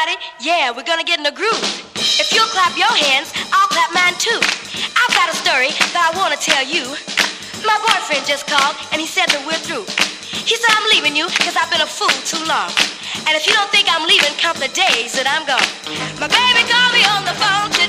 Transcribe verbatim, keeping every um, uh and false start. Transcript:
party? Yeah, we're gonna get in the groove. If you'll clap your hands, I'll clap mine too. I've got a story that I wanna tell you. My boyfriend just called and he said that we're through. He said I'm leaving you because I've been a fool too long. And if you don't think I'm leaving, count the days that I'm gone. My baby called me on the phone.